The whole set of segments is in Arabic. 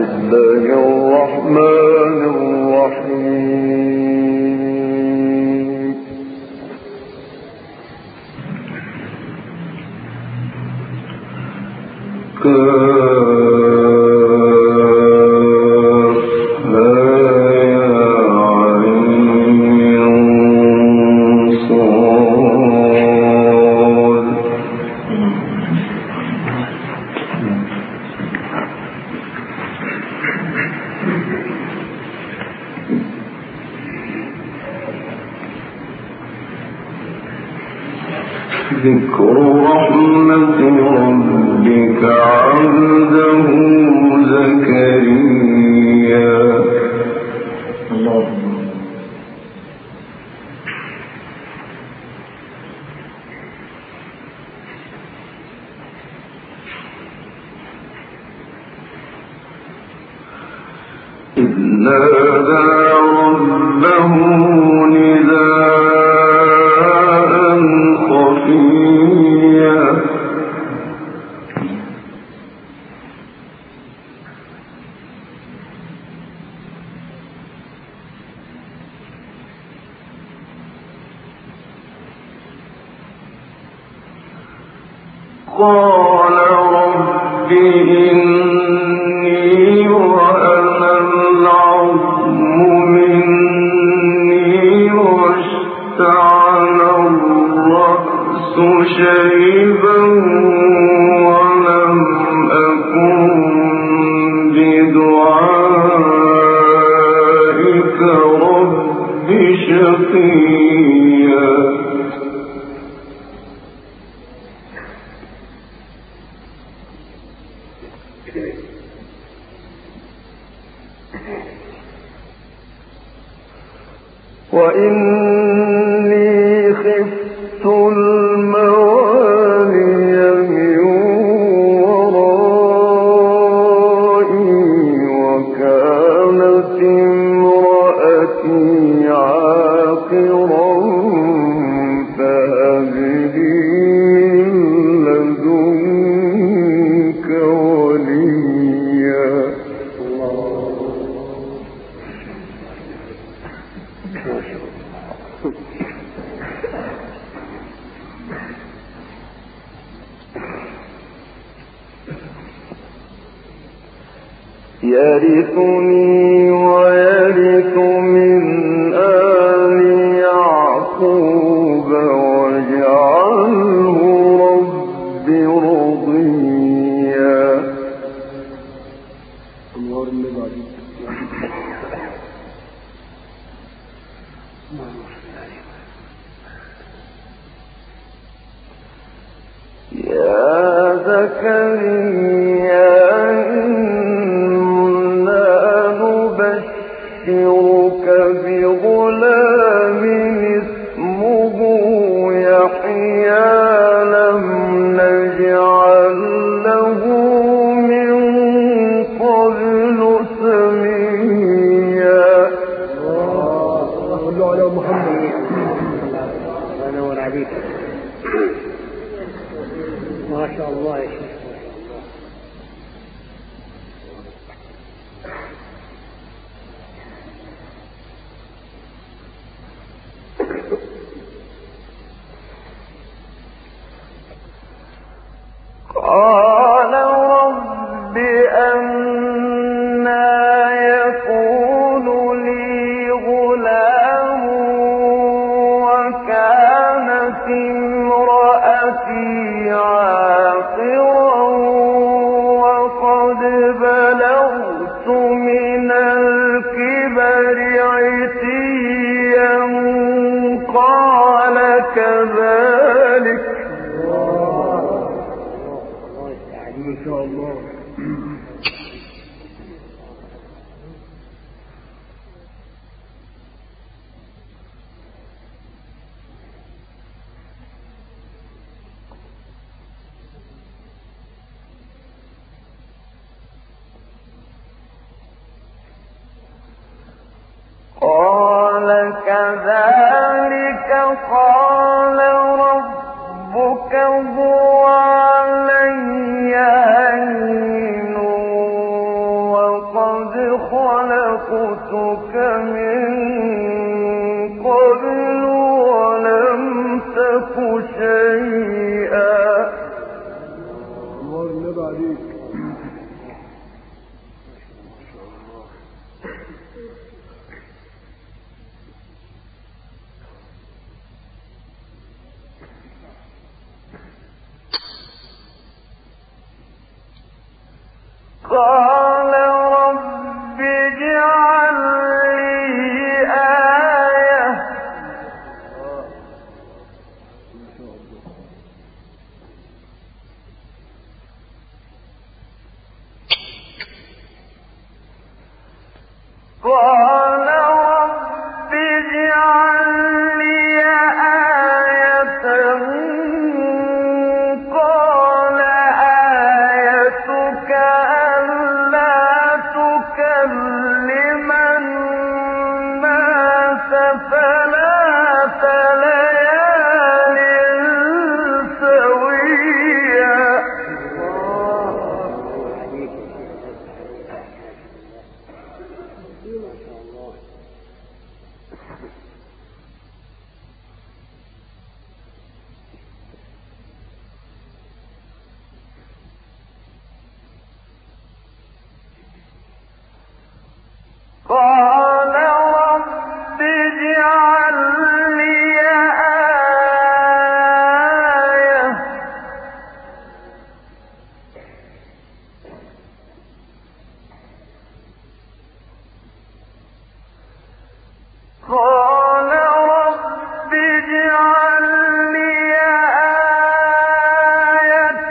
ذكر رحمة ربك عبده زكريا. إذ نادى ربه نداء خفيا قال رب إني وهن العظم مني واشتعل الرأس شيبا ولم أكن بدعائك رب شقيا. وإني خفت الموالي من ورائي وكانت امرأتي عاقرا فهب لي من لدنك وليا. يرثني ويرث من آل يعقوب واجعله رب رضيا. يا زكريا نبشرك بغلام اسمه يحيى لم نجعل له من قبل سميا. صلوا على محمد. أنا والعبيد ما شاء الله يا شيخ. قال رب أنى يكون لي غلام وكانت امرأتي عاقرا وقد بلغت من الكبر عتيا قال كذلك. ما شاء الله. قال كذلك قال ربك هو علي هين وقد خلقتك من قبل ولم تك شيئا. الله النبي عليك. قال رب اجعل لي آية قال رب اجعل لي آية قال آيتك ألا تكلم الناس ثلاث ليال سويا. قال رب اجعل لي آية قال رب اجعل لي آية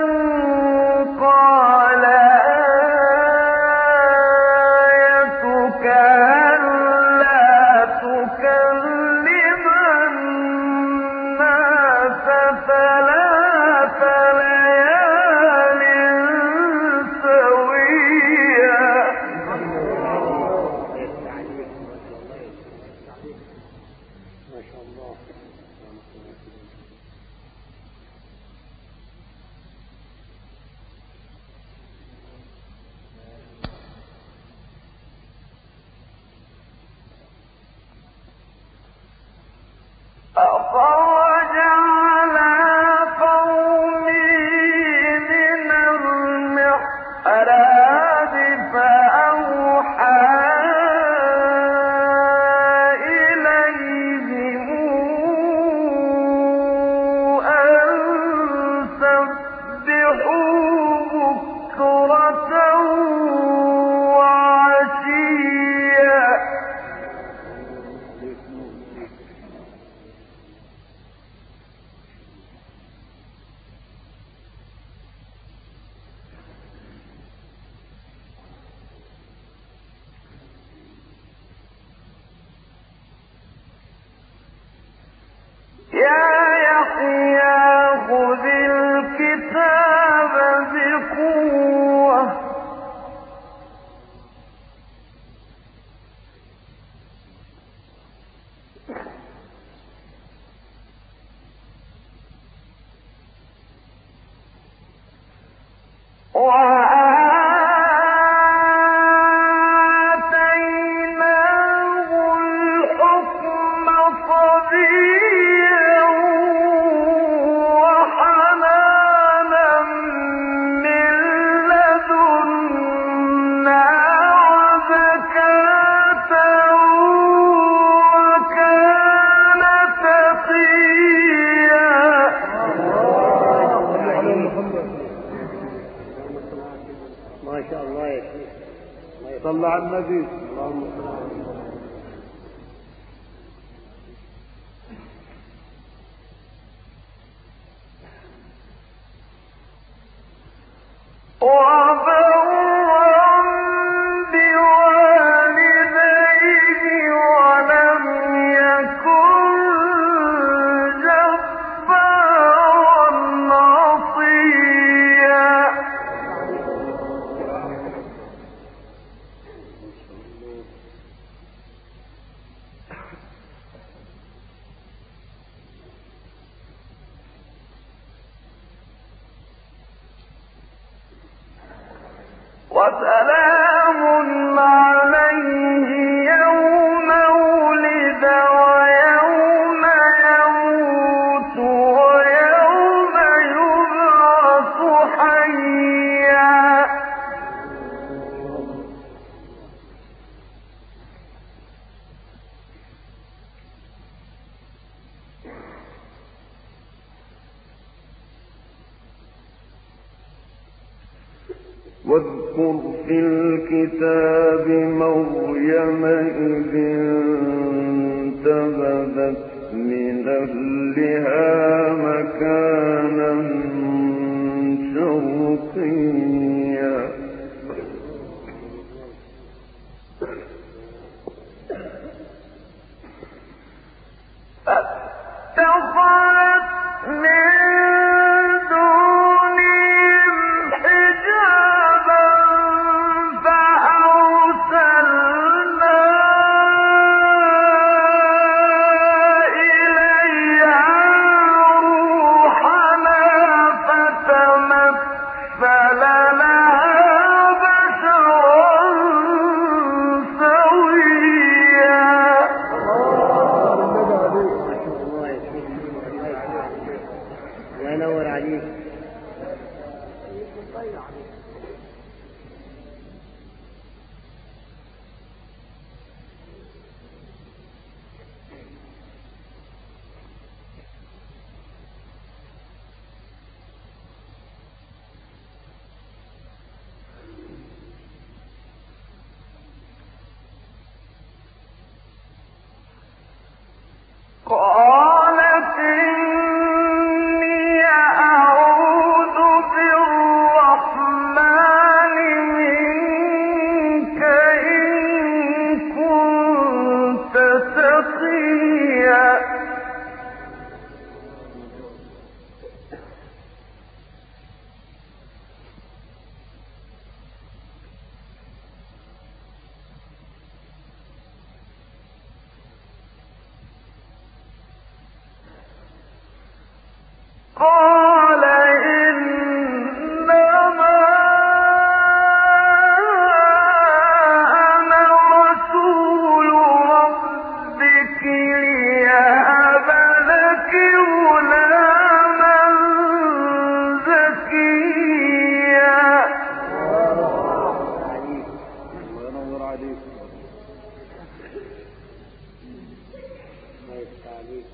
قال آيتك ألا تكلم الناس ثلاث ليال سويا. ما شاء الله. أخرج على قومه من المحراب فأوحى إليهم أن سبحوا بكرة وعشيا. يا يحيى خذ الكتاب بقوة وآتيناه الحكم صبيا وحنانا من لدنا وزكاة وكان تقيا. ما شاء الله يا شيخ. صلى على النبي. اللهم صل على النبي. وبرا بوالديه ولم يكن جبارا عصيا. وسلام عليه واذكر في الكتاب مريم إذ انتبذت من أهلها مكانا شرقيا فاتخذت من دونهم حجابا فأرسلنا إليها روحنا فتمثل لها بشرا سويا. الله ينور عليك. قالت إني أعوذ بالرحمن منك إن كنت تقيا. قال إنما أنا رسول ربك ليهب لك غلاما زكيا. الله ينور عليك. الله يفتح عليك.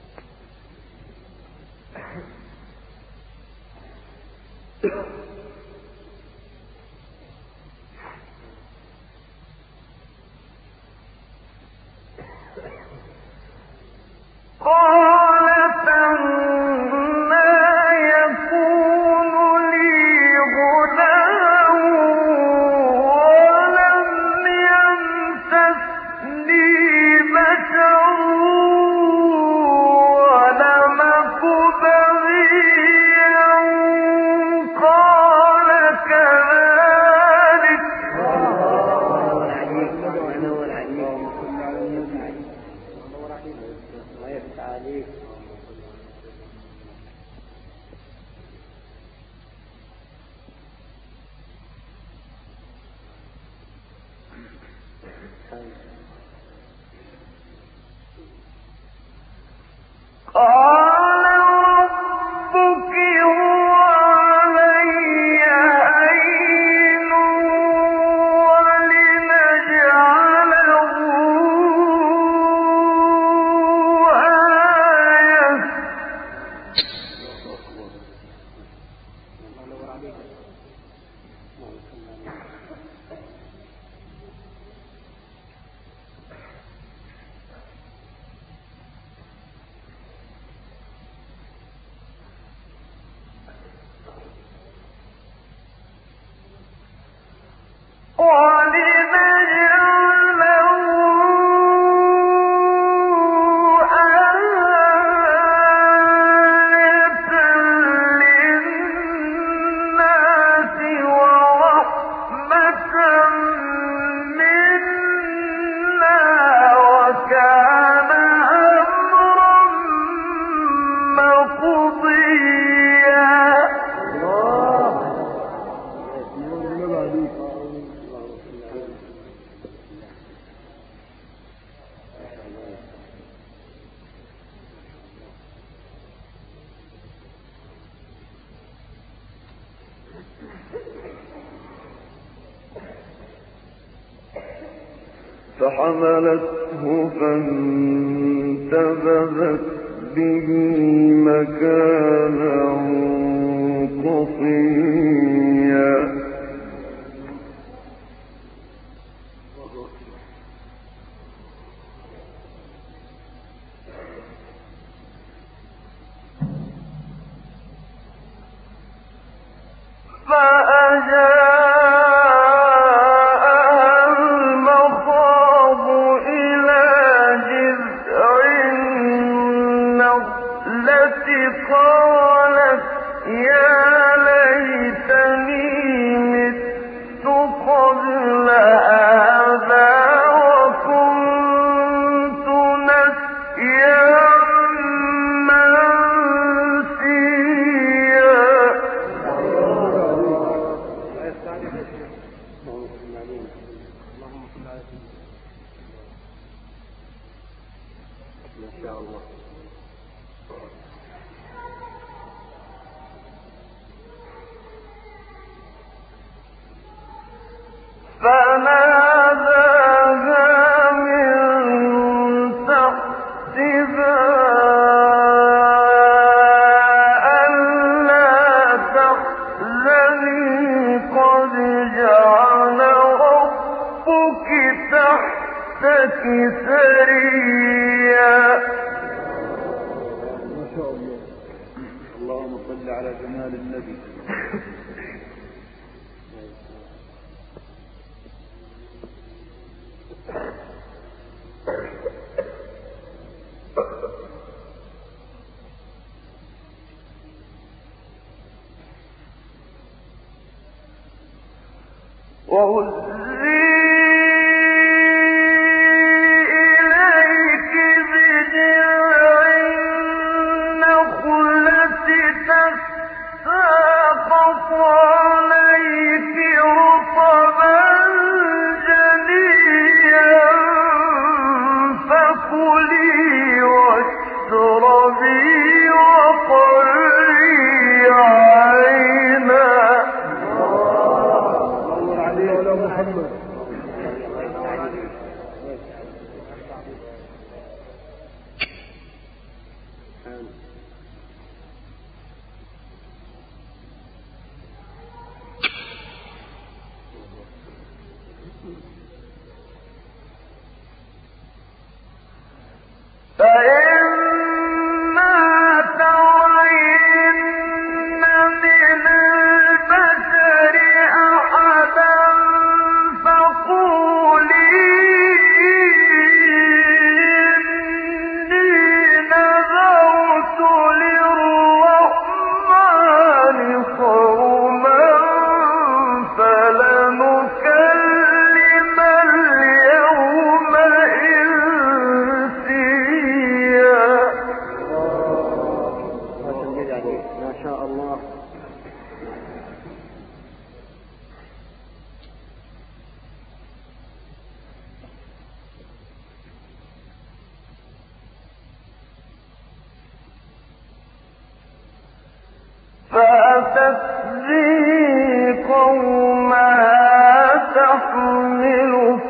قالت أنى يكون لي غلام ولم يمسسني بشر ولم أك بغيا. قال كذلك. الله ينور عليك. الله يفتح عليك. قال ربك هو علي هين ولنجعله آية. فحملته فانتبذت به مكانا قصيا اللهم صل على سيدنا ما شاء الله. فناداها من تحتها ألا تحزني قد جعل ربك تحتك سريا. ما شاء الله. اللهم صل على جمال النبي. وهزي إليك بجذع النخلة تساقط عليك رطبا جنيا فكلي واشربي وقري عينا. محمد فإما ترين من البشر أحدا فقولي إني نذرت للرحمن صوما فلنكلم اليوم إنسيا. ما شاء الله. فأتت به قومها تحمله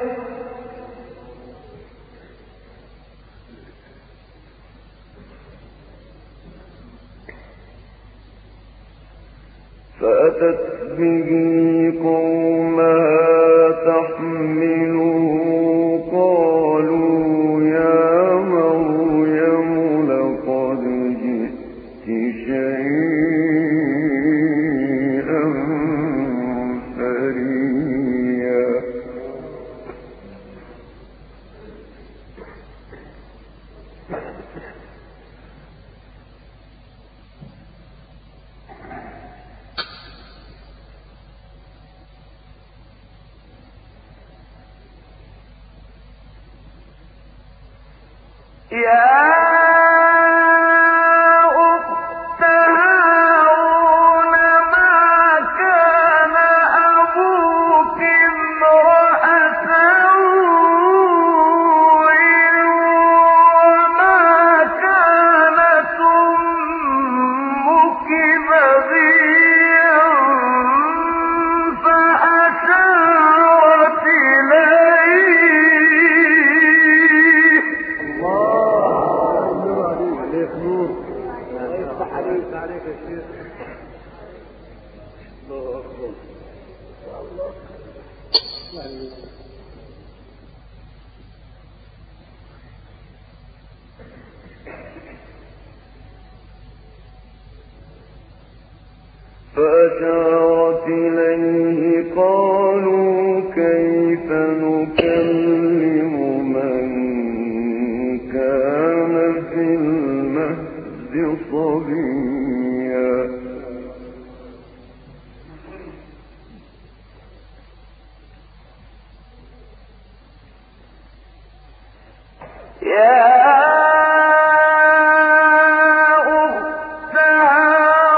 قالوا يا مريم لقد جئت شيئا فريا. يا أخت هارون ما كان أبوك امرأ سوء وما كانت أمك بغيا فأشارت إليه. عليك نور. يفتح عليك يا شيخ. الله أكبر. فأشارت إليه قالوا كيف نكلم من كان في المهد صبيا. يا أخت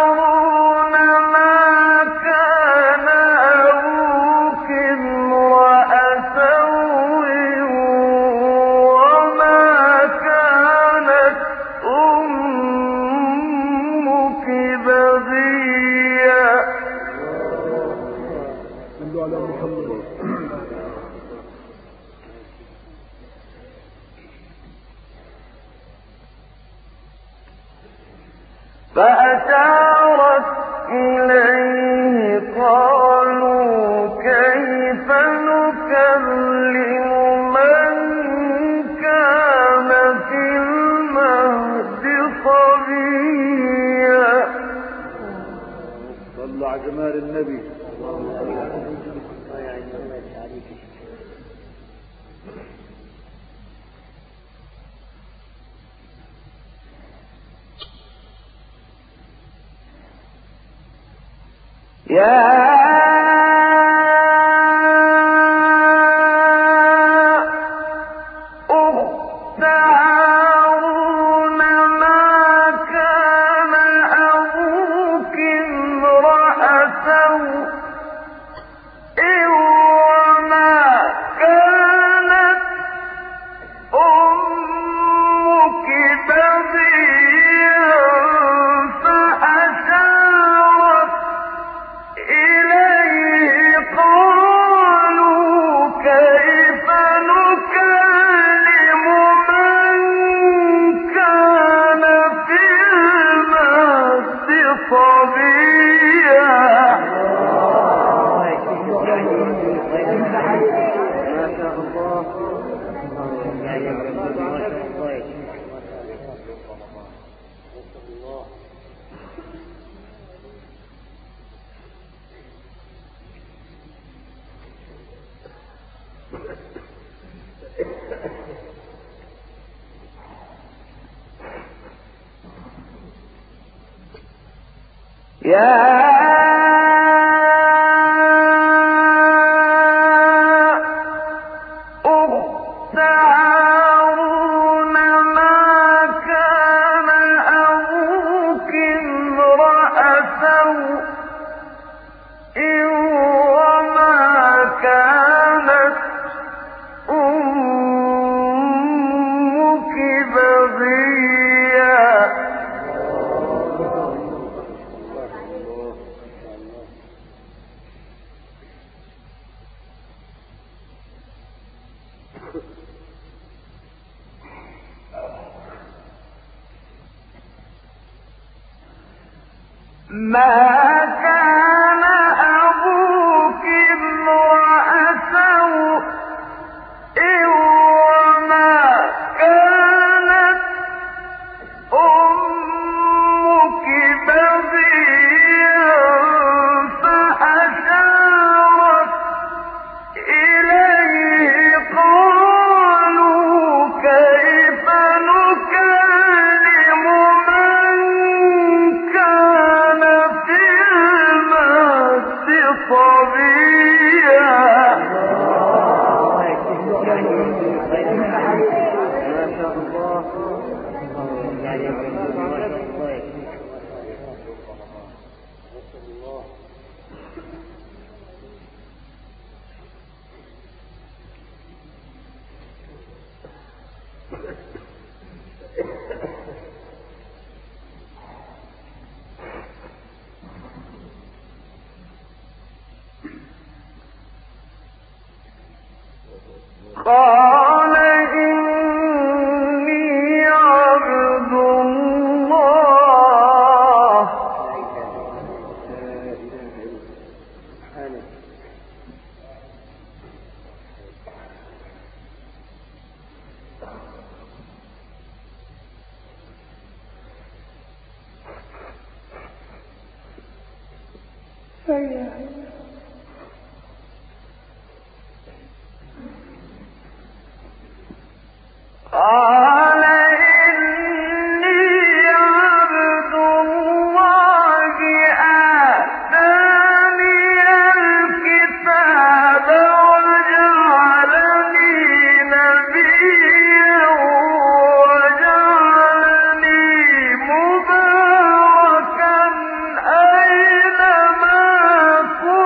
هارون ما كان أبوك امرأ فأشارت إليه قالوا كيف نكلم من كان في المهد صبيا. صلوا على جمال النبي. يا أخت هارون ما كان أبوك امرأ سوء وما كانت أمك بغيا فأشارت إليه قالوا كيف نكلم من كان في المهد صبيا. يا أخت هارون ما كان أبوك امرأ سوء وما كانت أمك بغيا. ما كان أبوك امرأ سوء وما كانت أمك بغيا فأشارت إليه قالوا كيف نكلم من كان في المهد صبيا. قال إني عبد الله قال إني عبد الله آتاني الكتاب وجعلني نبيا وجعلني مباركا أينما كنت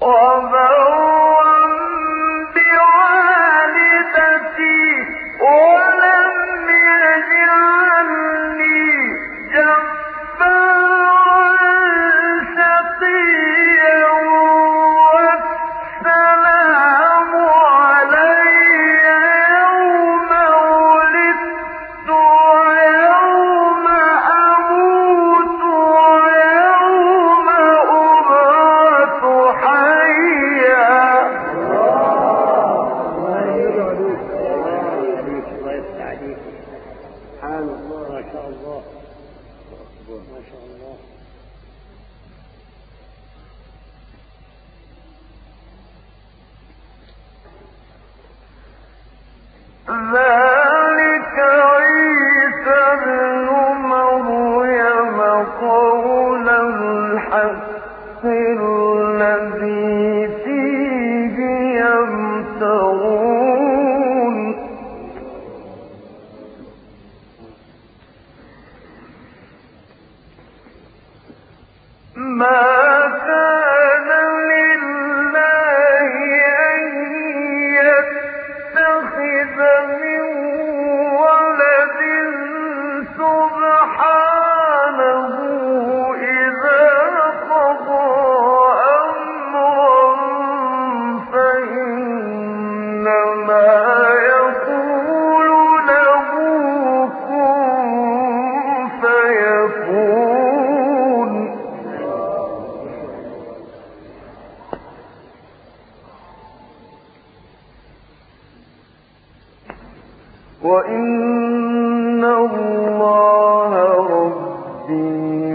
وإن الله ربي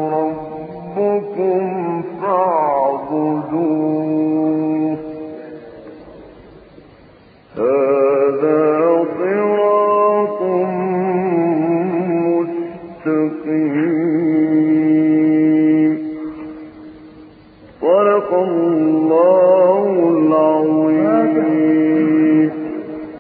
وربكم فاعبدوه هذا صراط مستقيم. صدق الله